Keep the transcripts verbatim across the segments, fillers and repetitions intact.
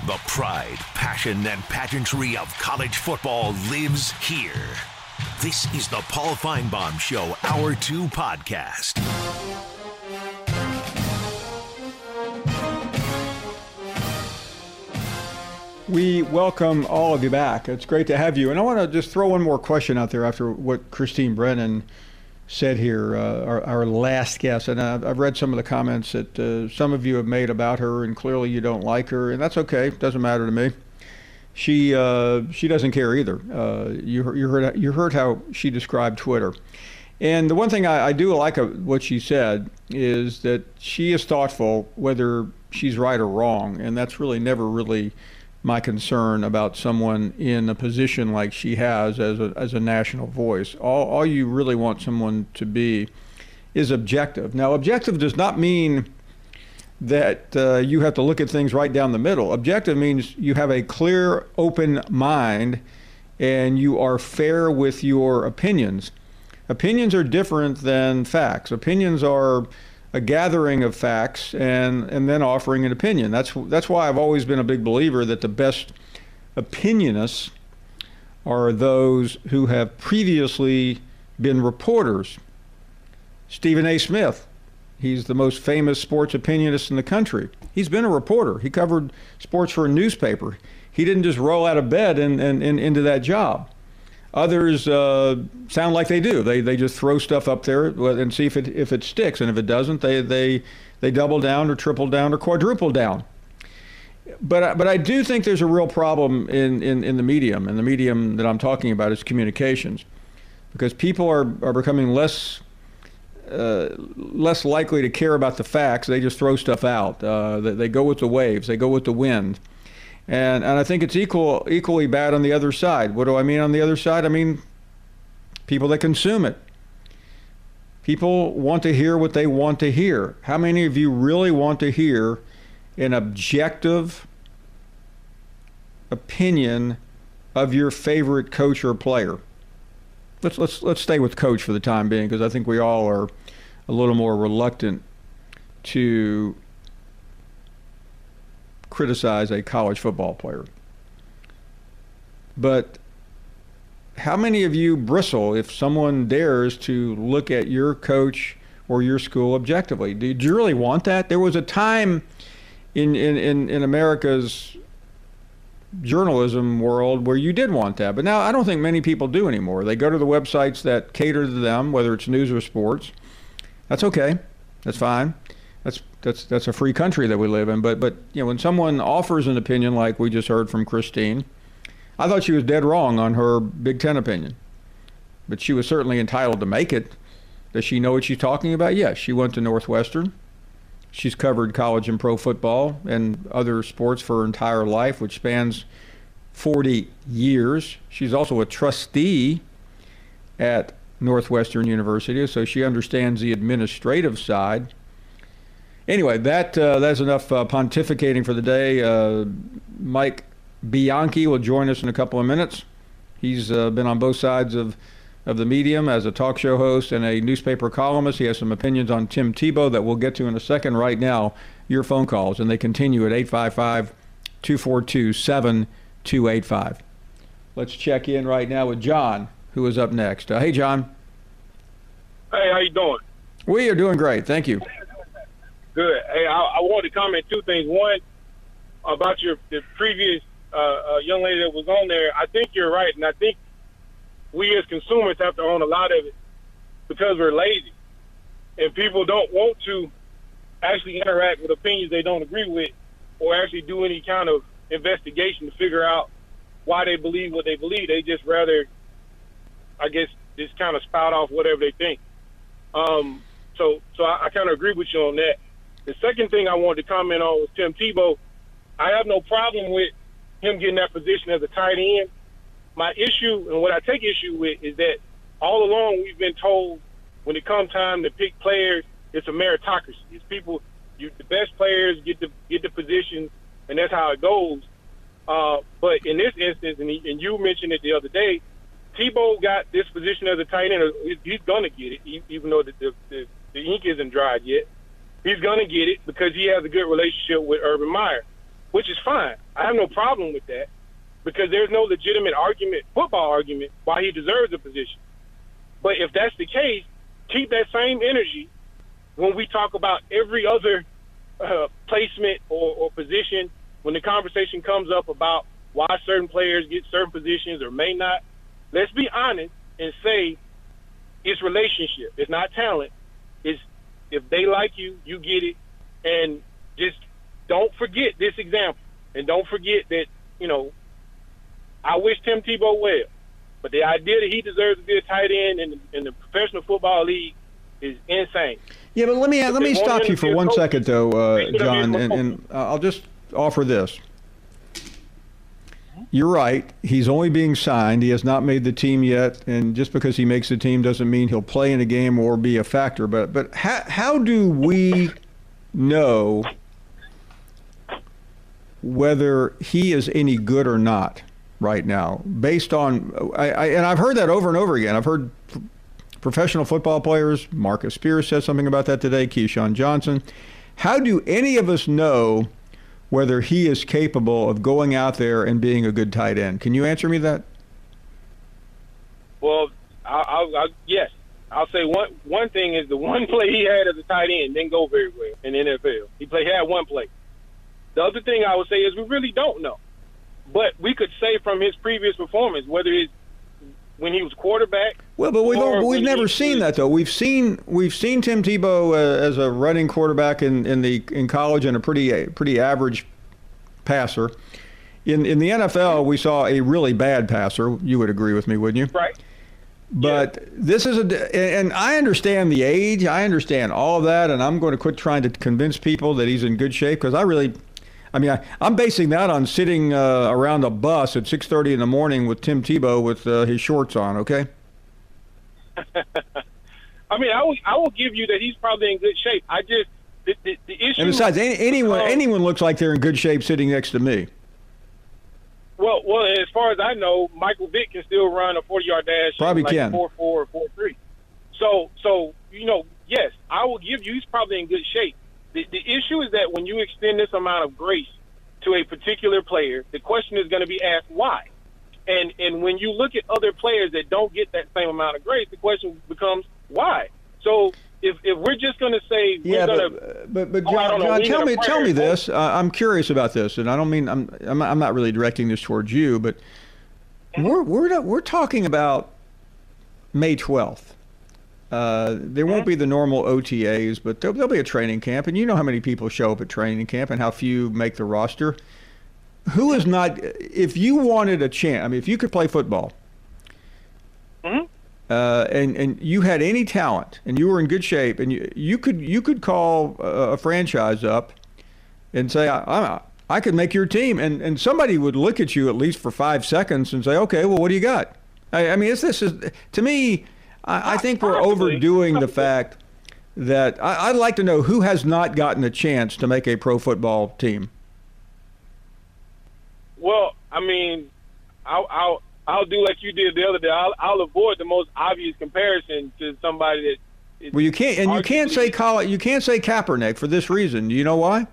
The pride, passion, and pageantry of college football lives here. This is the Paul Finebaum Show, Hour two podcast. We welcome all of you back. It's great to have you. And I want to just throw one more question out there after what Christine Brennan said here, uh, our, our last guest. And I've, I've read some of the comments that uh, some of you have made about her, and clearly you don't like her, and that's okay. It doesn't matter to me. She uh, she doesn't care either. Uh, you, heard, you, heard, you heard how she described Twitter. And the one thing I, I do like what she said is that she is thoughtful whether she's right or wrong, and that's really never really my concern about someone in a position like she has as a as a national voice. All, all you really want someone to be is objective. Now, objective does not mean that uh, you have to look at things right down the middle. Objective means you have a clear, open mind and you are fair with your opinions. Opinions are different than facts. Opinions are a gathering of facts and, and then offering an opinion. That's that's why I've always been a big believer that the best opinionists are those who have previously been reporters. Stephen A. Smith, he's the most famous sports opinionist in the country. He's been a reporter. He covered sports for a newspaper. He didn't just roll out of bed and, and, and into that job. Others uh, sound like they do. They they just throw stuff up there and see if it if it sticks, and if it doesn't, they they they double down or triple down or quadruple down. But but I do think there's a real problem in, in, in the medium, and the medium that I'm talking about is communications, because people are, are becoming less uh, less likely to care about the facts. They just throw stuff out. Uh, they, they go with the waves. They go with the wind. And and I think it's equal equally bad on the other side. What do I mean on the other side? I mean people that consume it. People want to hear what they want to hear. How many of you really want to hear an objective opinion of your favorite coach or player? Let's let's let's stay with coach for the time being, because I think we all are a little more reluctant to criticize a college football player. But how many of you bristle if someone dares to look at your coach or your school objectively? Did you really want that? There was a time in, in, in, in America's journalism world where you did want that. But now I don't think many people do anymore. They go to the websites that cater to them, whether it's news or sports. That's okay. That's fine. That's that's that's a free country that we live in. But but you know, when someone offers an opinion like we just heard from Christine, I thought she was dead wrong on her Big Ten opinion. But she was certainly entitled to make it. Does she know what she's talking about? Yes, she went to Northwestern. She's covered college and pro football and other sports for her entire life, which spans forty years. She's also a trustee at Northwestern University, so she understands the administrative side. Anyway, that uh, that's enough uh, pontificating for the day. Uh, Mike Bianchi will join us in a couple of minutes. He's uh, been on both sides of, of the medium as a talk show host and a newspaper columnist. He has some opinions on Tim Tebow that we'll get to in a second. Right now, your phone calls, and they continue at eight five five, two four two, seven two eight five. Let's check in right now with John, who is up next. Uh, hey, John. Hey, how you doing? We are doing great. Thank you. Good. Hey, I, I wanted to comment two things. One, about your the previous uh, uh, young lady that was on there. I think you're right, and I think we as consumers have to own a lot of it because we're lazy, and people don't want to actually interact with opinions they don't agree with, or actually do any kind of investigation to figure out why they believe what they believe. They just rather, I guess, just kind of spout off whatever they think. Um, so, so I, I kind of agree with you on that. The second thing I wanted to comment on was Tim Tebow. I have no problem with him getting that position as a tight end. My issue, and what I take issue with, is that all along we've been told when it comes time to pick players, it's a meritocracy. It's people, you, the best players get the get the positions, and that's how it goes. Uh, but in this instance, and, he, and you mentioned it the other day, Tebow got this position as a tight end. He's going to get it, even though the, the, the, the ink isn't dried yet. He's going to get it because he has a good relationship with Urban Meyer. which is fine. I have no problem with that because there's no legitimate argument, football argument, why he deserves a position. But if that's the case, keep that same energy when we talk about every other uh, placement or, or position. When the conversation comes up about why certain players get certain positions or may not, let's be honest and say it's relationship. It's not talent. It's if they like you, you get it. And just don't forget this example. And don't forget that, you know, I wish Tim Tebow well. But the idea that he deserves to be a tight end in the, in the professional football league is insane. Yeah, but let me let me stop you for one coach, second, though, uh, John, and, and I'll just offer this. You're right. He's only being signed. He has not made the team yet, and just because he makes the team doesn't mean he'll play in a game or be a factor. But but how how do we know whether he is any good or not right now, based on I, I and I've heard that over and over again. I've heard professional football players. Marcus Spears said something about that today. Keyshawn Johnson. How do any of us know whether he is capable of going out there and being a good tight end? Can you answer me that? Well, I'll, I'll, I'll, yes. I'll say one one thing is the one play he had as a tight end didn't go very well in the N F L. He played, he had one play. The other thing I would say is we really don't know. But we could say from his previous performance, whether it's when he was quarterback. Well, but we've, all, we've never seen that, though. We've seen we've seen Tim Tebow uh, as a running quarterback in, in the in college and a pretty pretty average passer. In in the N F L, we saw a really bad passer. You would agree with me, wouldn't you? Right. But yeah. This is a, and I understand the age. I understand all of that, and I'm going to quit trying to convince people that he's in good shape because I really, I mean, I, I'm basing that on sitting uh, around a bus at six thirty in the morning with Tim Tebow with uh, his shorts on. Okay. I mean, I will I will give you that he's probably in good shape. I just the the, the issue. And besides, any, anyone um, anyone looks like they're in good shape sitting next to me. Well, well, as far as I know, Michael Vick can still run a forty-yard dash. Probably like can. four four or four three. So, so you know, yes, I will give you. He's probably in good shape. The the issue is that when you extend this amount of grace to a particular player, the question is going to be asked why. And and when you look at other players that don't get that same amount of grace, the question becomes why. So if if we're just going to say yeah, we're but, gonna, but but John, oh, John tell me prayer, tell me this. Uh, I'm curious about this, and I don't mean I'm I'm I'm not really directing this towards you, but we're we're not, we're talking about May twelfth. Uh, there won't be the normal O T As, but there'll, there'll be a training camp, and you know how many people show up at training camp and how few make the roster. Who is not? If you wanted a chance, I mean, if you could play football, mm-hmm. uh, and and you had any talent, and you were in good shape, and you you could you could call a, a franchise up and say, I, I I could make your team, and and somebody would look at you at least for five seconds and say, okay, well, what do you got? I, I mean, it's, this is to me. I, I think we're overdoing the fact that I, I'd like to know who has not gotten a chance to make a pro football team. Well, I mean, I'll, I'll I'll do like you did the other day. I'll, I'll avoid the most obvious comparison to somebody that. Well, you can't, and you can't say Colin, you can't say Kaepernick for this reason. Do you know why?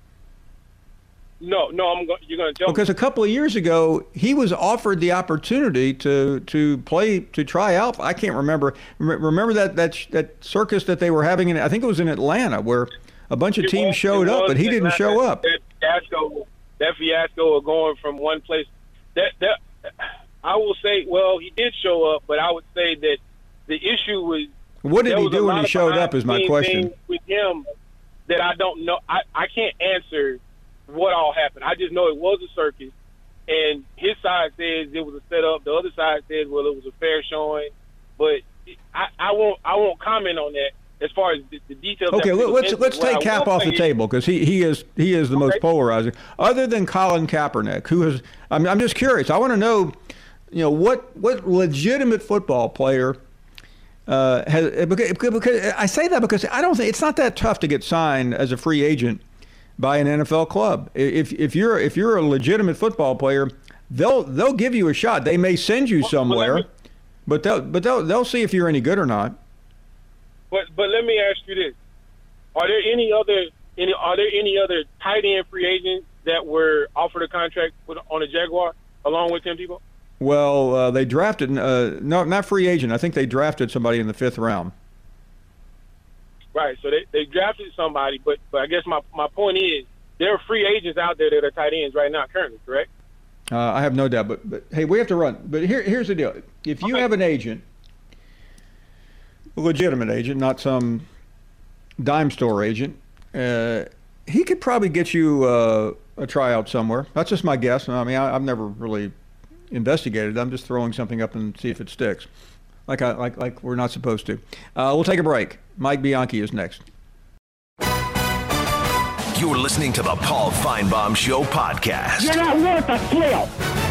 No, no, I'm. Go, you're going to tell because me. Because a couple of years ago, he was offered the opportunity to to play to try out. I can't remember. Remember that that that circus that they were having in? I think it was in Atlanta, where a bunch of it teams was, showed up, but he didn't Atlanta, show up. That fiasco, that fiasco of going from one place. That that I will say. Well, he did show up, but I would say that the issue was. What did he do when he showed up? Is my question. With him, that I don't know. I I can't answer what all happened. I just know it was a circus, and his side says it was a setup. The other side says, well, it was a fair showing, but I, I won't I won't comment on that as far as the, the details. Okay, let's let's take Cap off the table because he, he is he is the most polarizing. Other than Colin Kaepernick, who has I'm I'm just curious. I want to know, you know, what what legitimate football player uh, has because, because I say that because I don't think it's not that tough to get signed as a free agent by an N F L club. If if you're if you're a legitimate football player, they'll they'll give you a shot. They may send you somewhere, but they'll but they'll they'll see if you're any good or not. But but let me ask you this: Are there any other any are there any other tight end free agents that were offered a contract with, on the Jaguar along with Tim Tebow? Well, uh, they drafted uh, no, not free agent. I think they drafted somebody in the fifth round. Right. So they, they drafted somebody, but but I guess my my point is there are free agents out there that are tight ends right now currently, correct? Uh, I have no doubt, but but hey, we have to run. But here here's the deal: if you okay. have an agent, a legitimate agent, not some dime store agent, uh, he could probably get you uh, a tryout somewhere. That's just my guess. I mean, I, I've never really investigated. I'm just throwing something up and see if it sticks, like I like like we're not supposed to. Uh, we'll take a break. Mike Bianchi is next. You're listening to the Paul Feinbaum Show podcast. You're not worth a flail.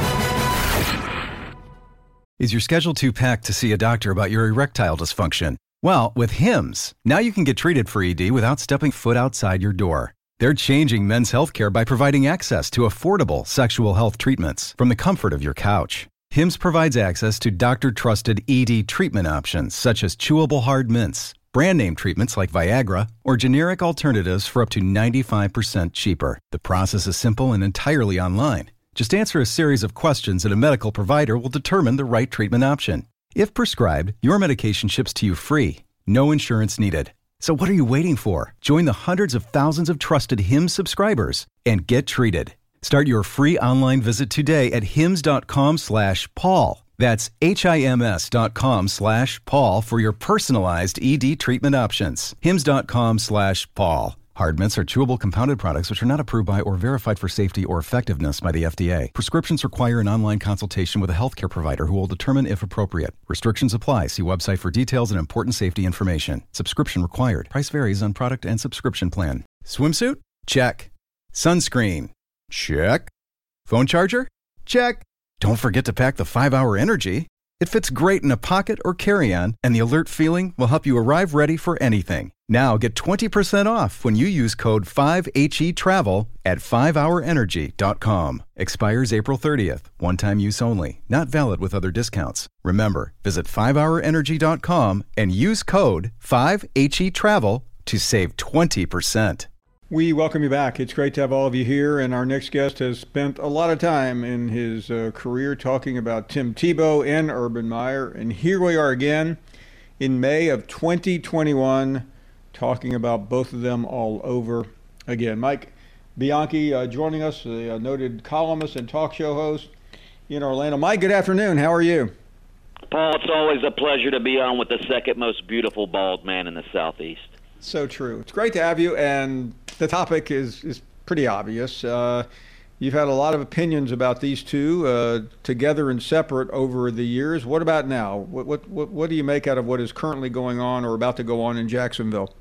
Is your schedule too packed to see a doctor about your erectile dysfunction? Well, with Hims, now you can get treated for E D without stepping foot outside your door. They're changing men's healthcare by providing access to affordable sexual health treatments from the comfort of your couch. Hims provides access to doctor-trusted E D treatment options such as chewable hard mints, brand name treatments like Viagra, or generic alternatives for up to ninety-five percent cheaper. The process is simple and entirely online. Just answer a series of questions and a medical provider will determine the right treatment option. If prescribed, your medication ships to you free. No insurance needed. So what are you waiting for? Join the hundreds of thousands of trusted Hims subscribers and get treated. Start your free online visit today at hims.com slash Paul. That's H-I-M-S dot com slash Paul for your personalized E D treatment options. Hims.com slash Paul. Hard mints are chewable compounded products which are not approved by or verified for safety or effectiveness by the F D A. Prescriptions require an online consultation with a healthcare provider who will determine if appropriate. Restrictions apply. See website for details and important safety information. Subscription required. Price varies on product and subscription plan. Swimsuit? Check. Sunscreen? Check. Phone charger? Check. Don't forget to pack the five hour Energy. It fits great in a pocket or carry-on, and the alert feeling will help you arrive ready for anything. Now get twenty percent off when you use code five H E travel at five hour energy dot com. Expires April thirtieth. One-time use only. Not valid with other discounts. Remember, visit five hour energy dot com and use code five H E travel to save twenty percent. We welcome you back. It's great to have all of you here, and our next guest has spent a lot of time in his uh, career talking about Tim Tebow and Urban Meyer, and here we are again in May of twenty twenty-one talking about both of them all over again. Mike Bianchi uh, joining us, a noted columnist and talk show host in Orlando. Mike, good afternoon. How are you? Paul, it's always a pleasure to be on with the second most beautiful bald man in the Southeast. So true. It's great to have you, and the topic is, is pretty obvious. Uh, you've had a lot of opinions about these two, uh, together and separate, over the years. What about now? What, what what what do you make out of what is currently going on or about to go on in Jacksonville?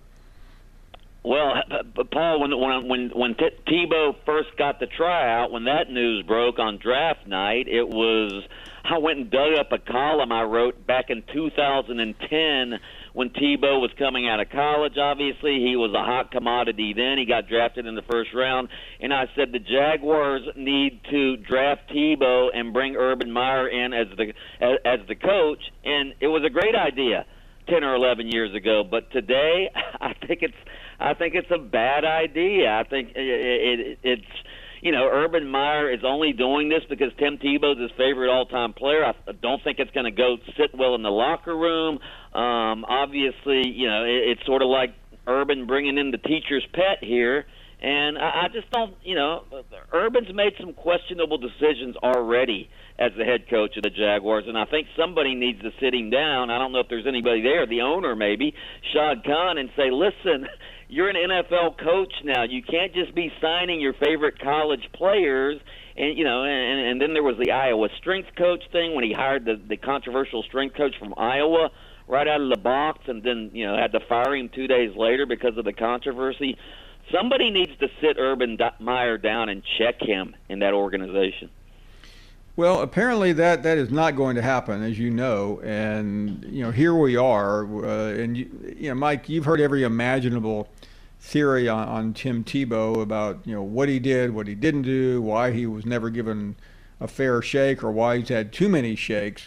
Well, Paul, when when when when T- Tebow first got the tryout, when that news broke on draft night, it was I went and dug up a column I wrote back in two thousand ten. When Tebow was coming out of college. Obviously, he was a hot commodity then. He got drafted in the first round. And I said the Jaguars need to draft Tebow and bring Urban Meyer in as the as, as the coach. And it was a great idea ten or eleven years ago. But today, I think it's I think it's a bad idea. I think it, it, it's you know, Urban Meyer is only doing this because Tim Tebow's his favorite all-time player. I don't think it's going to go sit well in the locker room. Um, obviously, you know, it, it's sort of like Urban bringing in the teacher's pet here. And I, I just don't, you know, Urban's made some questionable decisions already as the head coach of the Jaguars, and I think somebody needs to sit him down. I don't know if there's anybody there, the owner maybe, Shad Khan, and say, listen, you're an N F L coach now. You can't just be signing your favorite college players. And, you know, and, and then there was the Iowa strength coach thing when he hired the, the controversial strength coach from Iowa right out of the box and then, you know, had to fire him two days later because of the controversy. Somebody needs to sit Urban Meyer down and check him in that organization. Well, apparently that, that is not going to happen, as you know. And, you know, here we are. Uh, and, you, you know, Mike, you've heard every imaginable theory on, on Tim Tebow about, you know, what he did, what he didn't do, why he was never given a fair shake or why he's had too many shakes.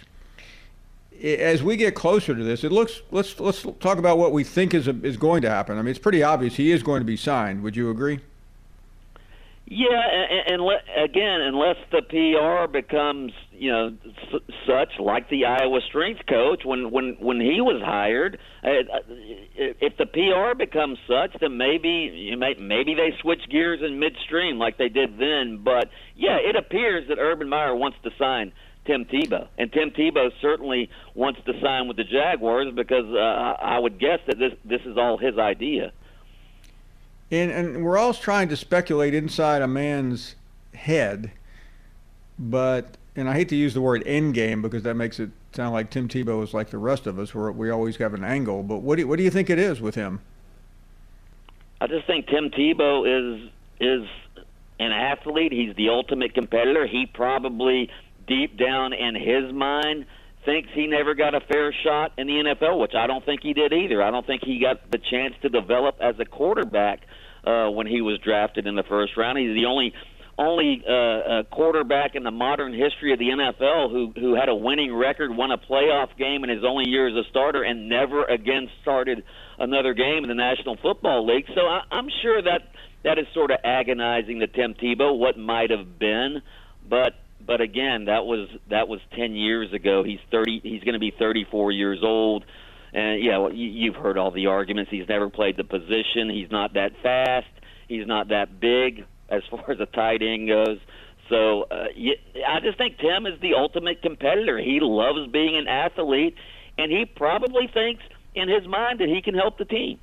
As we get closer to this, it looks, let's let's talk about what we think is a, is going to happen. I mean, it's pretty obvious he is going to be signed. Would you agree? Yeah, and, and le- again, unless the P R becomes, you know, s- such like the Iowa strength coach when when when he was hired, uh, if the P R becomes such, then maybe you may, maybe they switch gears in midstream like they did then. But yeah, it appears that Urban Meyer wants to sign Tim Tebow, and Tim Tebow certainly wants to sign with the Jaguars because uh, I would guess that this this is all his idea. And, and we're all trying to speculate inside a man's head, but, and I hate to use the word end game because that makes it sound like Tim Tebow is like the rest of us, where we always have an angle, but what do you, what do you think it is with him? I just think Tim Tebow is is an athlete. He's the ultimate competitor. He probably, deep down in his mind, thinks he never got a fair shot in the N F L, which I don't think he did either. I don't think he got the chance to develop as a quarterback uh, when he was drafted in the first round. He's the only only uh, uh, quarterback in the modern history of the N F L who who had a winning record, won a playoff game in his only year as a starter, and never again started another game in the National Football League. So I, I'm sure that that is sort of agonizing to Tim Tebow, what might have been, but. But again, that was that was ten years ago. He's thirty. He's going to be thirty-four years old, and yeah, well, you, you've heard all the arguments. He's never played the position. He's not that fast. He's not that big as far as a tight end goes. So uh, I just think Tim is the ultimate competitor. He loves being an athlete, and he probably thinks in his mind that he can help the team.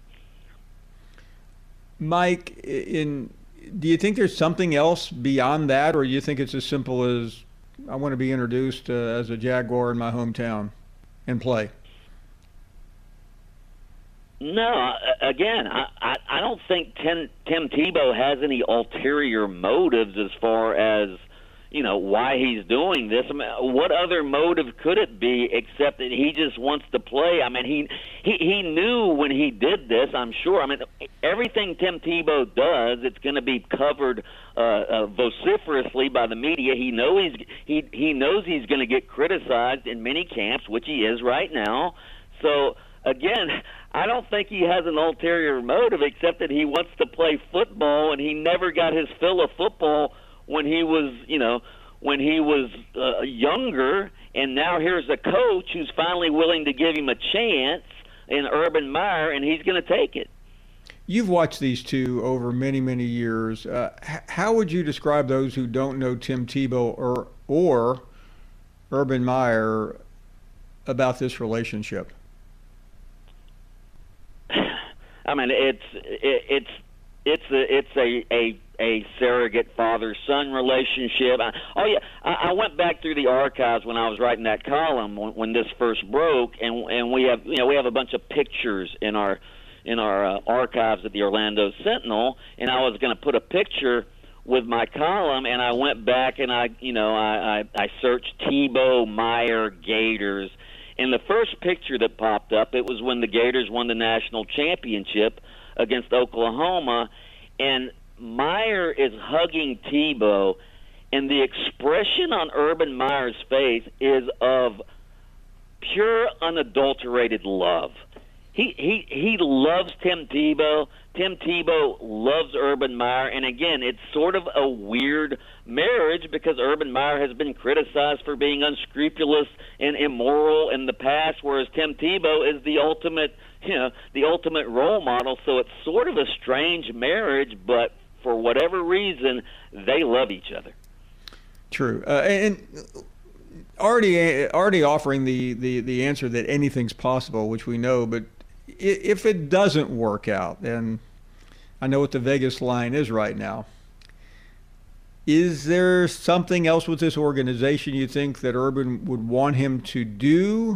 Mike, in. Do you think there's something else beyond that, or do you think it's as simple as I want to be introduced uh, as a Jaguar in my hometown and play? No, again, I, I, I don't think Tim, Tim Tebow has any ulterior motives as far as, you know, why he's doing this. I mean, what other motive could it be except that he just wants to play? I mean, he he, he knew when he did this, I'm sure. I mean, everything Tim Tebow does, it's going to be covered uh, uh, vociferously by the media. He know he's he he knows he's going to get criticized in many camps, which he is right now. So again, I don't think he has an ulterior motive except that he wants to play football, and he never got his fill of football when he was, you know, when he was uh, younger, and now here's a coach who's finally willing to give him a chance in Urban Meyer, and he's going to take it. You've watched these two over many, many years. Uh, h- how would you describe those who don't know Tim Tebow or or Urban Meyer about this relationship? I mean, it's it, it's it's a it's a a, a surrogate father-son relationship. I, oh yeah, I, I went back through the archives when I was writing that column when, when this first broke, and and we have you know we have a bunch of pictures in our in our uh, archives at the Orlando Sentinel, and I was going to put a picture with my column, and I went back and I you know I I, I searched Tebow Meyer Gators. And the first picture that popped up, it was when the Gators won the national championship against Oklahoma, and Meyer is hugging Tebow, and the expression on Urban Meyer's face is of pure, unadulterated love. He he he loves Tim Tebow. Tim Tebow loves Urban Meyer, and again, it's sort of a weird marriage because Urban Meyer has been criticized for being unscrupulous and immoral in the past, whereas Tim Tebow is the ultimate, you know, the ultimate role model. So it's sort of a strange marriage, but for whatever reason, they love each other. True, uh, and already already offering the, the, the answer that anything's possible, which we know, but if it doesn't work out, and I know what the Vegas line is right now, is there something else with this organization you think that Urban would want him to do?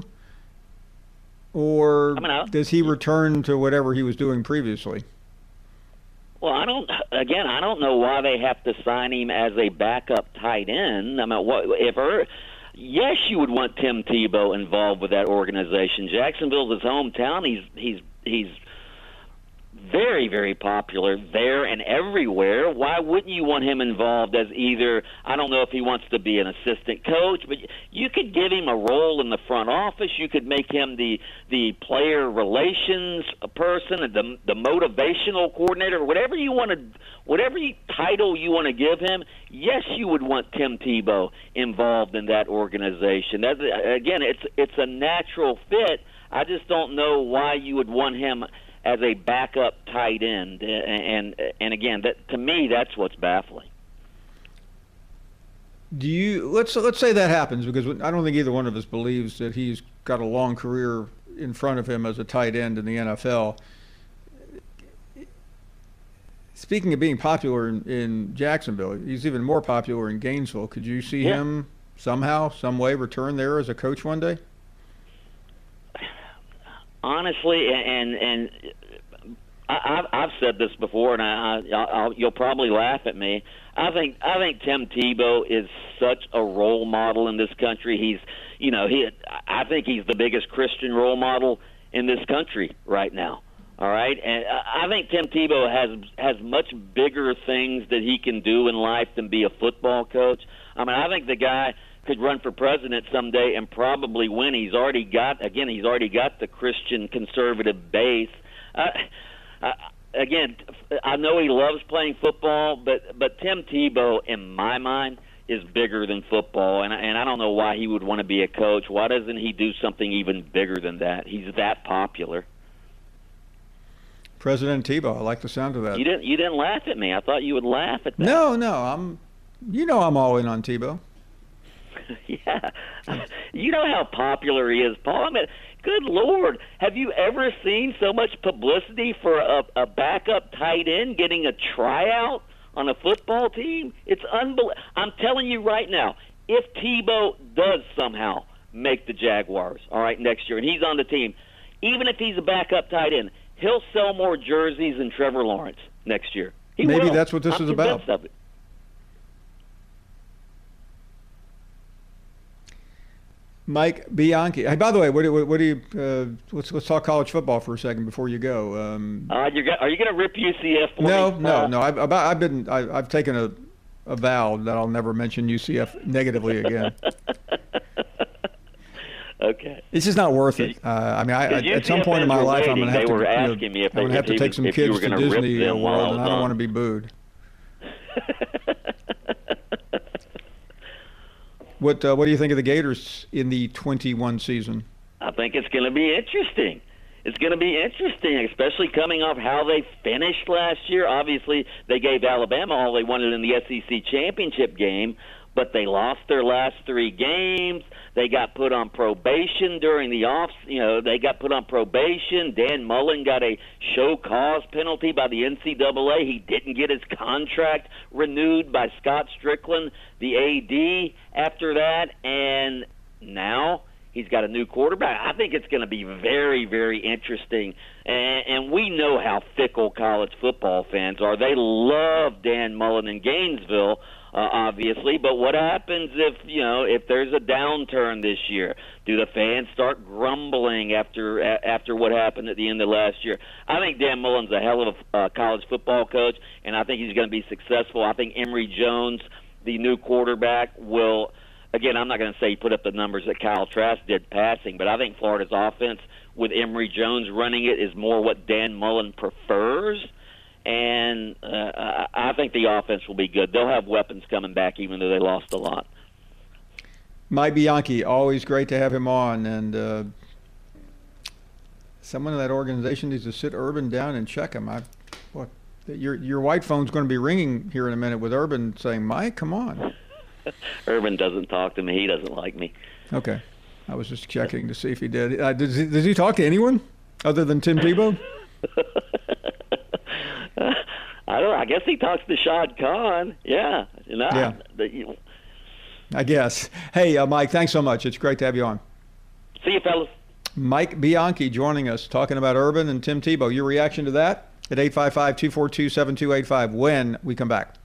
Or does he return to whatever he was doing previously? Well, I don't. Again, I don't know why they have to sign him as a backup tight end. I mean, what if Ur, yes, you would want Tim Tebow involved with that organization. Jacksonville's his hometown. He's he's he's very, very popular there and everywhere. Why wouldn't you want him involved as either, I don't know if he wants to be an assistant coach, but you could give him a role in the front office. You could make him the the player relations person, the the motivational coordinator, whatever you want to, whatever title you want to give him. Yes, you would want Tim Tebow involved in that organization. That's, again, it's it's a natural fit. I just don't know why you would want him as a backup tight end, and and again, that to me, that's what's baffling. Do you let's let's say that happens, because I don't think either one of us believes that he's got a long career in front of him as a tight end in the N F L. Speaking of being popular in, in Jacksonville, he's even more popular in Gainesville. Could you see yeah. him somehow, some way, return there as a coach one day? Honestly, and and I, I've said this before, and I, I I'll, you'll probably laugh at me. I think I think Tim Tebow is such a role model in this country. He's, you know, he. I think he's the biggest Christian role model in this country right now. All right, and I think Tim Tebow has has much bigger things that he can do in life than be a football coach. I mean, I think the guy could run for president someday and probably win. He's already got, again, he's already got the Christian conservative base. Uh, uh, again, I know he loves playing football, but but Tim Tebow, in my mind, is bigger than football, and and I don't know why he would want to be a coach. Why doesn't he do something even bigger than that? He's that popular. President Tebow, I like the sound of that. You didn't you didn't laugh at me. I thought you would laugh at that. No, no, I'm. You know, I'm all in on Tebow. Yeah, you know how popular he is, Paul. I mean, good Lord, have you ever seen so much publicity for a, a backup tight end getting a tryout on a football team? It's unbelievable. I'm telling you right now, if Tebow does somehow make the Jaguars, all right, next year, and he's on the team, even if he's a backup tight end, he'll sell more jerseys than Trevor Lawrence next year. He Maybe will. that's what this I'm is about. Of it. Mike Bianchi. Hey, by the way, what do, what do you? Uh, let's let's talk college football for a second before you go. Um, uh, you're, are you going to rip U C F? For no, me? no, uh, no. I've about, I've been I, I've taken a, a vow that I'll never mention U C F negatively again. Okay. It's just not worth it. Uh, I mean, I, at some point in my life, waiting. I'm going to have they to. Were You know, asking me if I'm going to have to take some kids to Disney World, and I don't want to be booed. What uh, what do you think of the Gators in the twenty-one season? I think it's going to be interesting. It's going to be interesting, especially coming off how they finished last year. Obviously, they gave Alabama all they wanted in the S E C championship game, but they lost their last three games. They got put on probation during the off. You know, they got put on probation. Dan Mullen got a show cause penalty by the N C double A. He didn't get his contract renewed by Scott Strickland, the A D, after that, and now he's got a new quarterback. I think it's going to be very, very interesting. And, and we know how fickle college football fans are. They love Dan Mullen in Gainesville, uh, obviously. But what happens if, you know, if there's a downturn this year? Do the fans start grumbling after after what happened at the end of last year? I think Dan Mullen's a hell of a uh, college football coach, and I think he's going to be successful. I think Emory Jones, the new quarterback, will – again, I'm not going to say he put up the numbers that Kyle Trask did passing, but I think Florida's offense with Emory Jones running it is more what Dan Mullen prefers, and uh, I think the offense will be good. They'll have weapons coming back even though they lost a lot. Mike Bianchi, always great to have him on, and uh, someone in that organization needs to sit Urban down and check him. I, what, your, your white phone's going to be ringing here in a minute with Urban saying, Mike, come on. Urban doesn't talk to me. He doesn't like me. Okay. I was just checking to see if he did. Uh, does, he, does he talk to anyone other than Tim Tebow? I don't know. I guess he talks to Shad Khan. Yeah. You know, yeah. The, you, I guess. Hey, uh, Mike, thanks so much. It's great to have you on. See you, fellas. Mike Bianchi joining us, talking about Urban and Tim Tebow. Your reaction to that at eight five five, two four two, seven two eight five when we come back.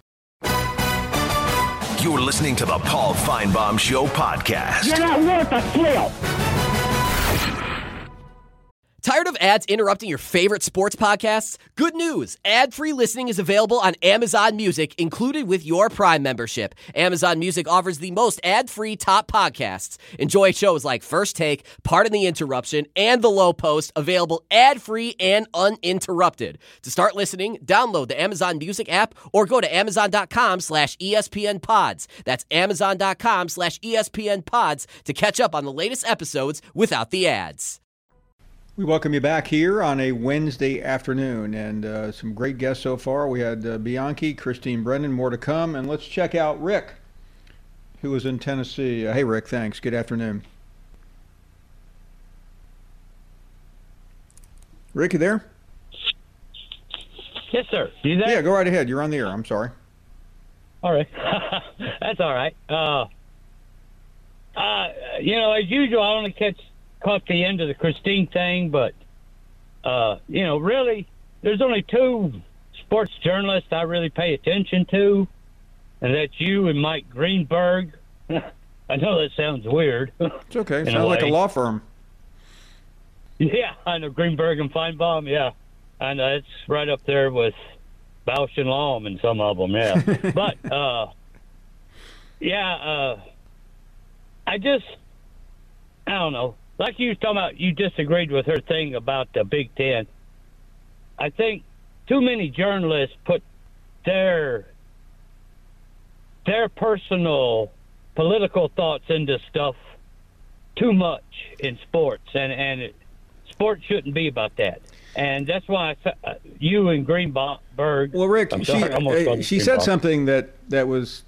You're listening to the Paul Feinbaum Show podcast. You're not worth a flip. Tired of ads interrupting your favorite sports podcasts? Good news! Ad-free listening is available on Amazon Music, included with your Prime membership. Amazon Music offers the most ad-free top podcasts. Enjoy shows like First Take, Pardon the Interruption, and The Low Post, available ad-free and uninterrupted. To start listening, download the Amazon Music app or go to amazon.com slash ESPN pods. That's amazon.com slash ESPN pods to catch up on the latest episodes without the ads. We welcome you back here on a Wednesday afternoon, and uh, some great guests so far. We had uh, Bianchi, Christine Brennan, more to come, and let's check out Rick, who is in Tennessee. Uh, hey, Rick, thanks. Good afternoon. Rick, you there? Yes, sir. You there? Yeah, go right ahead. You're on the air. I'm sorry. All right. That's all right. Uh, uh, you know, as usual, I only catch caught the end of the Christine thing, but, uh, you know, really, there's only two sports journalists I really pay attention to, and that's you and Mike Greenberg. I know that sounds weird. It's okay. It sounds like a law firm. Yeah, I know Greenberg and Feinbaum, yeah. I know it's right up there with Bausch and Lomb and some of them, yeah. But, uh, yeah, uh, I just, I don't know. Like you was talking about, you disagreed with her thing about the Big Ten. I think too many journalists put their their personal political thoughts into stuff too much in sports, and and it, sports shouldn't be about that. And that's why I, uh, you and Greenberg. Well, Rick, I'm she sorry, uh, she said something that that was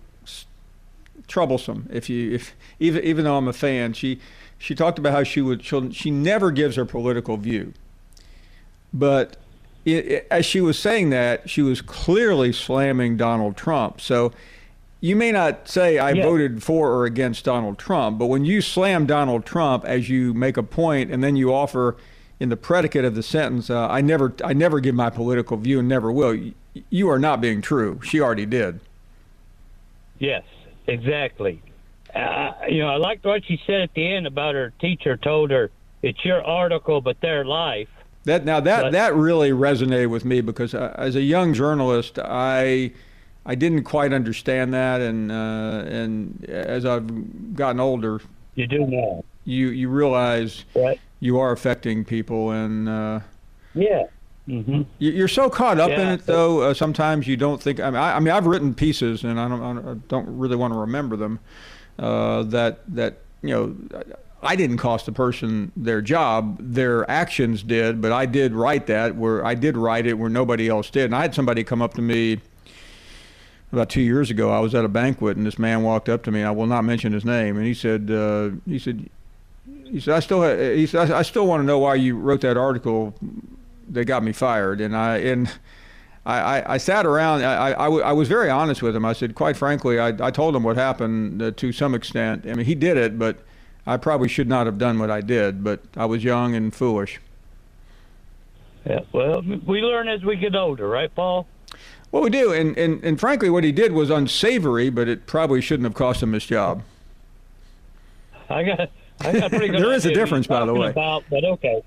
troublesome. If you if even even though I'm a fan, she. She talked about how she would, she never gives her political view. But it, it, as she was saying that, she was clearly slamming Donald Trump. So you may not say I yeah. voted for or against Donald Trump, but when you slam Donald Trump as you make a point and then you offer in the predicate of the sentence, uh, I never I never give my political view and never will, you, you are not being true. She already did. Yes, exactly. Uh, you know, I liked what she said at the end about her teacher told her, it's your article, but their life. That Now, that, but, that really resonated with me because uh, as a young journalist, I I didn't quite understand that. And uh, and as I've gotten older, you do now. You, you realize right. you are affecting people. And uh, yeah. Mm-hmm. You're so caught up yeah, in it, though, uh, sometimes you don't think. I mean, I, I mean, I've written pieces, and I don't, I don't really want to remember them. Uh, that that you know, I didn't cost the person their job; their actions did. But I did write that where I did write it where nobody else did. And I had somebody come up to me about two years ago. I was at a banquet, and this man walked up to me. And I will not mention his name, and he said, uh, he said, he said, I still, he said, I still want to know why you wrote that article that got me fired. And I and. I, I, I sat around. I, I, I was very honest with him. I said, quite frankly, I, I told him what happened uh, to some extent. I mean, he did it, but I probably should not have done what I did. But I was young and foolish. Yeah, well, we learn as we get older, right, Paul? Well, we do. And, and, and frankly, what he did was unsavory, but it probably shouldn't have cost him his job. I got, I got a pretty good There is a idea difference, by the way. About, but okay.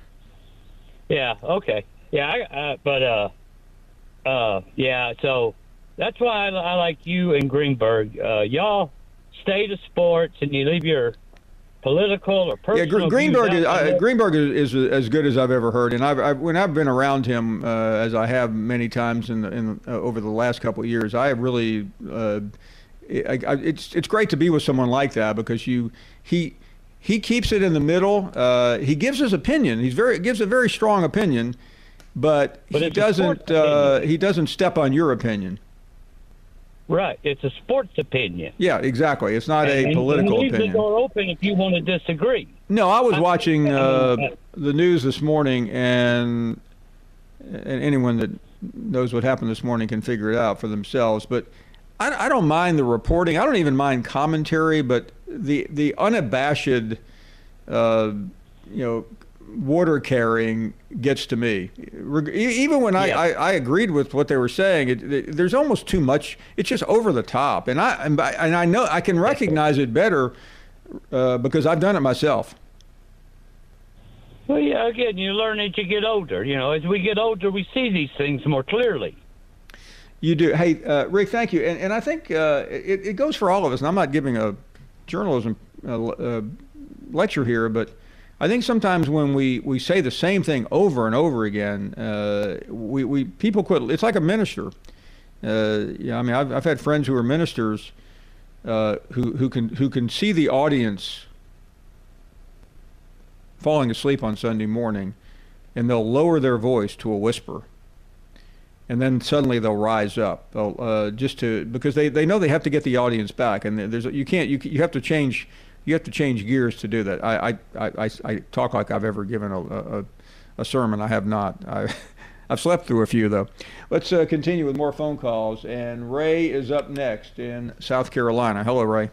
Yeah, okay. Yeah, I, uh, but... uh. Uh, yeah, so that's why I, I like you and Greenberg. Uh, y'all stay to sports and you leave your political or personal. Yeah, Gr- Greenberg is I, uh, Greenberg is, is as good as I've ever heard, and I've, I've when I've been around him uh, as I have many times in, the, in uh, over the last couple of years, I have really. Uh, I, I, it's it's great to be with someone like that because you he he keeps it in the middle. Uh, he gives his opinion. He's very gives a very strong opinion. But, but he doesn't. Uh, he doesn't step on your opinion. Right. It's a sports opinion. Yeah, exactly. It's not and, a political and leave opinion. the door open if you want to disagree. No, I was watching uh, the news this morning, and, and anyone that knows what happened this morning can figure it out for themselves. But I, I don't mind the reporting. I don't even mind commentary. But the the unabashed, uh, you know. water carrying gets to me. Even when I, yeah. I, I agreed with what they were saying, it, it, there's almost too much. It's just over the top, and I and I know I can recognize it better uh, because I've done it myself. Well, yeah, again, you learn as you get older. You know, as we get older, we see these things more clearly. You do. Hey, uh, Rick, thank you. And, and I think uh, it, it goes for all of us. And I'm not giving a journalism uh, uh, lecture here, but I think sometimes when we, we say the same thing over and over again, uh, we, we people quit. It's like a minister. Uh, yeah, I mean, I've, I've had friends who are ministers uh, who who can who can see the audience falling asleep on Sunday morning, and they'll lower their voice to a whisper, and then suddenly they'll rise up. They'll uh, just to because they, they know they have to get the audience back, and there's you can't you you have to change you have to change gears to do that. I I, I, I talk like I've ever given a a, a sermon. I have not. I. I've slept through a few, though. Let's uh, continue with more phone calls. And Ray is up next in South Carolina. Hello, Ray.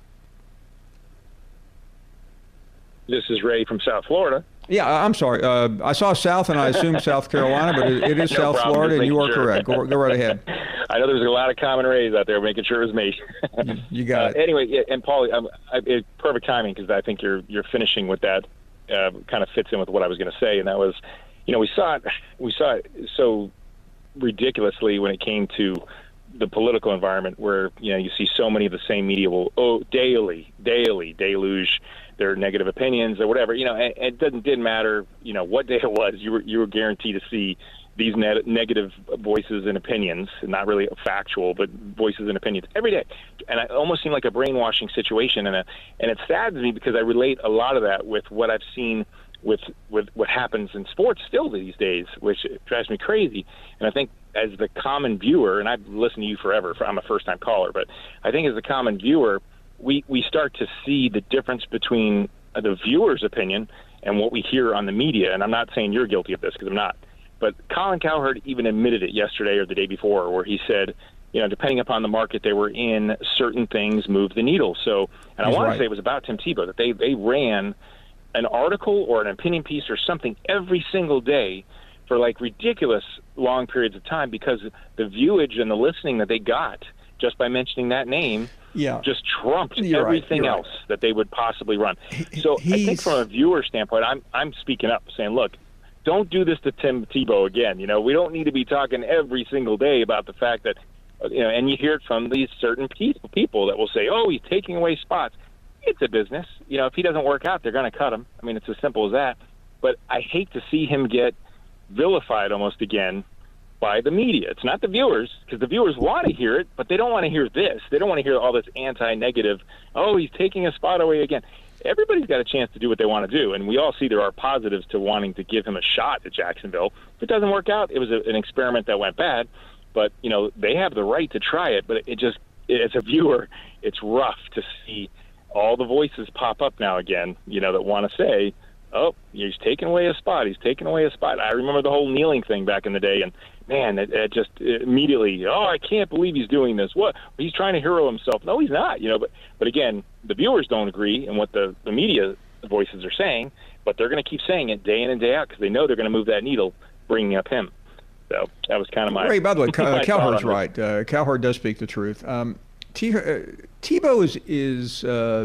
This is Ray from South Florida. Yeah, I'm sorry. Uh, I saw South, and I assumed South Carolina, but it, it is no South problem, Florida, and you are sure. correct. Go, go right ahead. I know there's a lot of common Rays out there, making sure it was me. you, you got uh, it. Anyway, yeah, and Paul, um, I, it, perfect timing, because I think you're you're finishing with that. Uh, kind of fits in with what I was going to say, and that was, you know, we saw it. We saw it so ridiculously when it came to the political environment, where you know you see so many of the same media will oh daily, daily deluge their negative opinions or whatever. You know, and, and it didn't didn't matter. You know what day it was. You were you were guaranteed to see these ne- negative voices and opinions, not really factual, but voices and opinions every day. And it almost seemed like a brainwashing situation. And a, and it saddens me because I relate a lot of that with what I've seen with with what happens in sports still these days, which drives me crazy. And I think as the common viewer, and I've listened to you forever, I'm a first-time caller, but I think as the common viewer, we, we start to see the difference between the viewer's opinion and what we hear on the media. And I'm not saying you're guilty of this, because I'm not. But Colin Cowherd even admitted it yesterday or the day before, where he said, you know, depending upon the market they were in, certain things move the needle. So, and He's I want right. to say it was about Tim Tebow, that they, they ran an article or an opinion piece or something every single day for like ridiculous long periods of time, because the viewage and the listening that they got just by mentioning that name yeah. just trumped You're everything right. else right. that they would possibly run. So He's... I think from a viewer standpoint, I'm I'm speaking up, saying, look, don't do this to Tim Tebow again. You know, we don't need to be talking every single day about the fact that, you know, and you hear it from these certain people, people that will say, oh, he's taking away spots. It's a business. You know, if he doesn't work out, they're going to cut him. I mean, it's as simple as that. But I hate to see him get vilified almost again by the media. It's not the viewers, because the viewers want to hear it, but they don't want to hear this. They don't want to hear all this anti-negative, oh, he's taking a spot away again. Everybody's got a chance to do what they want to do, and we all see there are positives to wanting to give him a shot at Jacksonville. If it doesn't work out, it was a, an experiment that went bad, but, you know, they have the right to try it, but it just, as a viewer, it's rough to see all the voices pop up now again, you know, that want to say, oh, he's taking away a spot. He's taking away a spot. I remember the whole kneeling thing back in the day, and, man, it, it just immediately, oh, I can't believe he's doing this. What? He's trying to hero himself. No, he's not, you know. But, but again, the viewers don't agree in what the, the media voices are saying, but they're going to keep saying it day in and day out because they know they're going to move that needle, bringing up him. So that was kind of my. Ray, by the way, uh, Cowherd's right. Uh, Cowherd does speak the truth. Um, T- uh, Tebow is is uh,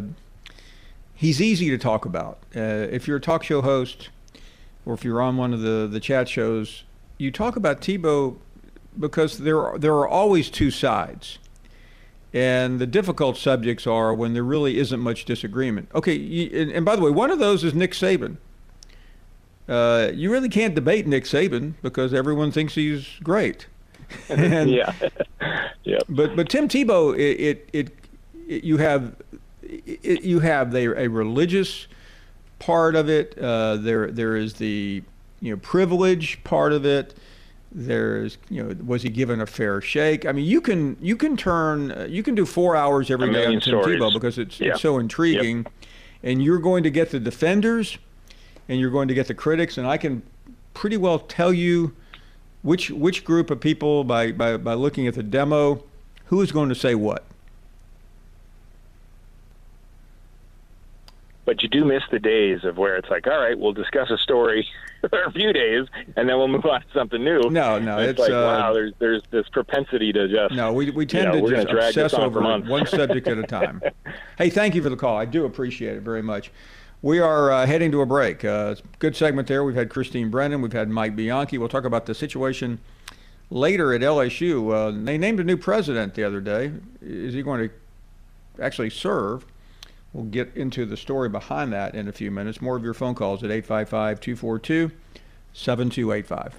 he's easy to talk about. Uh, if you're a talk show host, or if you're on one of the, the chat shows, you talk about Tebow because there are, there are always two sides, and the difficult subjects are when there really isn't much disagreement. Okay, you, and, and by the way, one of those is Nick Saban. Uh, you really can't debate Nick Saban because everyone thinks he's great. and, yeah, yeah. But but Tim Tebow, it it, it, it you have it, you have the, a religious part of it. Uh, there there is the you know privilege part of it. There's you know was he given a fair shake? I mean you can you can turn uh, you can do four hours every day on Tim stories. Tebow because it's yeah. it's so intriguing, yep. and you're going to get the defenders, and you're going to get the critics, and I can pretty well tell you which which group of people by by, by looking at the demo, who is going to say what. But you do miss the days of where it's like, all right, we'll discuss a story for a few days, and then we'll move on to something new. No, no, it's, it's like, uh, wow, there's there's this propensity to just. No, we we tend you know, to we're just drag obsess this on over for months. one subject at a time. Hey, thank you for the call. I do appreciate it very much. We are uh, heading to a break. Uh, it's a good segment there. We've had Christine Brennan. We've had Mike Bianchi. We'll talk about the situation later at L S U. Uh, they named a new president the other day. Is he going to actually serve? We'll get into the story behind that in a few minutes. More of your phone calls at eight five five, two four two, seven two eight five.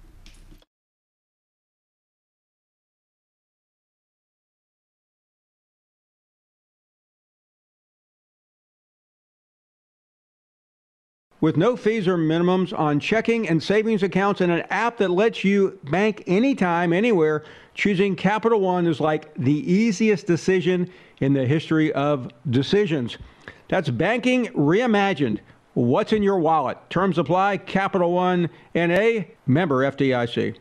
With no fees or minimums on checking and savings accounts and an app that lets you bank anytime, anywhere, choosing Capital One is like the easiest decision in the history of decisions. That's banking reimagined. What's in your wallet? Terms apply. Capital One N A, member F D I C.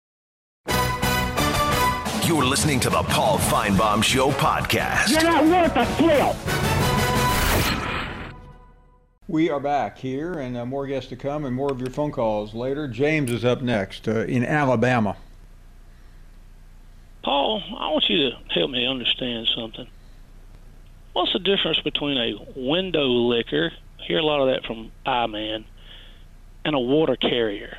You're listening to the Paul Feinbaum Show podcast. You're not worth a flip. We are back here, and uh, more guests to come, and more of your phone calls later. James is up next uh, in Alabama. Paul, I want you to help me understand something. What's the difference between a window licker, hear a lot of that from I-Man, and a water carrier?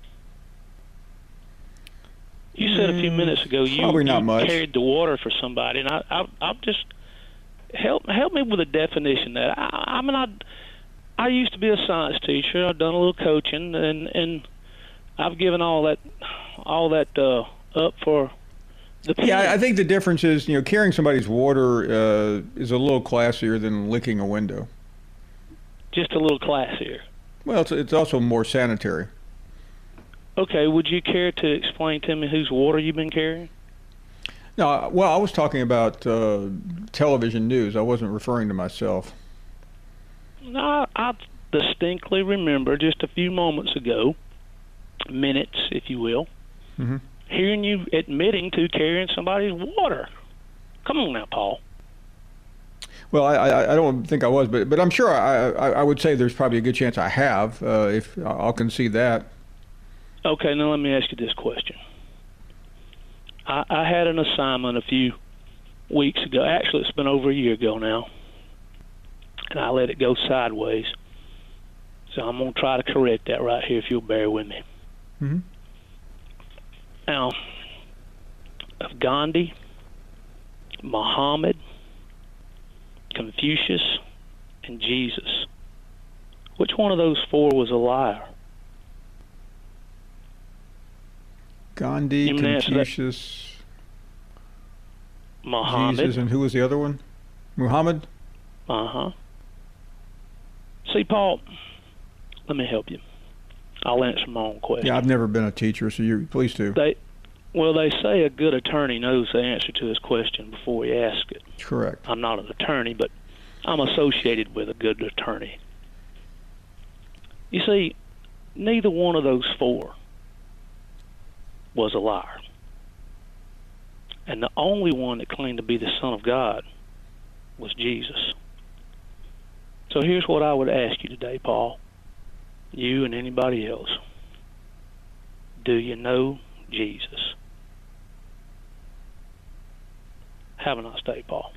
You said a few minutes ago you, Probably not you much. carried the water for somebody, and I, I, I'm just help help me with a definition of that. I, I mean, I. I used to be a science teacher. I've done a little coaching, and, and I've given all that all that uh, up for the pen. Yeah, I think the difference is, you know, carrying somebody's water uh, is a little classier than licking a window. Just a little classier. Well, it's, it's also more sanitary. Okay, would you care to explain to me whose water you've been carrying? No, well, I was talking about uh, television news. I wasn't referring to myself. I, I distinctly remember just a few moments ago, minutes, if you will, mm-hmm. hearing you admitting to carrying somebody's water. Come on now, Paul. Well, I, I, I don't think I was, but but I'm sure I, I, I would say there's probably a good chance I have. Uh, if I'll concede that. Okay, now let me ask you this question. I, I had an assignment a few weeks ago. Actually, it's been over a year ago now. And I let it go sideways. So I'm going to try to correct that right here if you'll bear with me. Mm-hmm. Now, of Gandhi, Muhammad, Confucius, and Jesus, which one of those four was a liar? Gandhi, Confucius, Muhammad, Jesus, and who was the other one? Muhammad? Uh-huh. See, Paul, let me help you. I'll answer my own question. Yeah, I've never been a teacher, so you please do. They, well, they say a good attorney knows the answer to his question before he asks it. Correct. I'm not an attorney, but I'm associated with a good attorney. You see, neither one of those four was a liar. And the only one that claimed to be the Son of God was Jesus. So here's what I would ask you today, Paul, you and anybody else. Do you know Jesus? Have a nice day, Paul.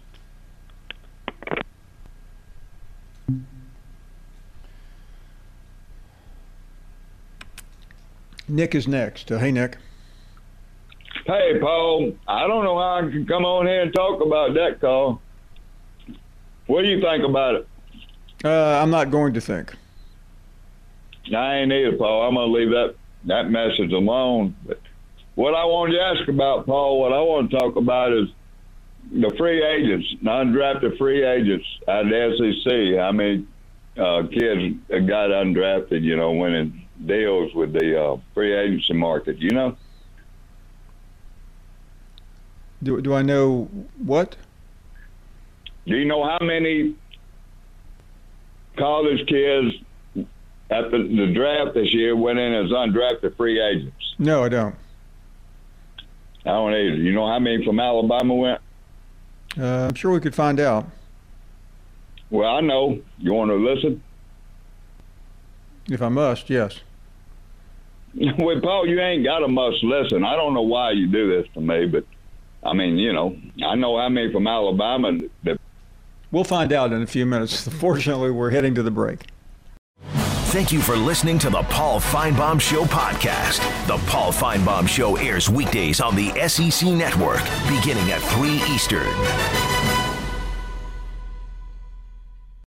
Nick is next. Uh, hey, Nick. Hey, Paul. I don't know how I can come on here and talk about that call. What do you think about it? Uh, I'm not going to think. I ain't either, Paul. I'm going to leave that, that message alone. But what I wanted to ask about, Paul, what I want to talk about is the free agents, undrafted free agents at the S E C. How many uh, kids that got undrafted, you know, winning deals with the uh, free agency market, you know? Do, do I know what? Do you know how many college kids at the, the draft this year went in as undrafted free agents? No, I don't. I don't either. You know how many from Alabama went? Uh, I'm sure we could find out. Well, I know. You want to listen? If I must, yes. Well, Paul, you ain't got to must listen. I don't know why you do this to me, but, I mean, you know, I know how many from Alabama that We'll find out in a few minutes. Fortunately, we're heading to the break. Thank you for listening to the Paul Feinbaum Show podcast. The Paul Feinbaum Show airs weekdays on the S E C Network, beginning at three Eastern.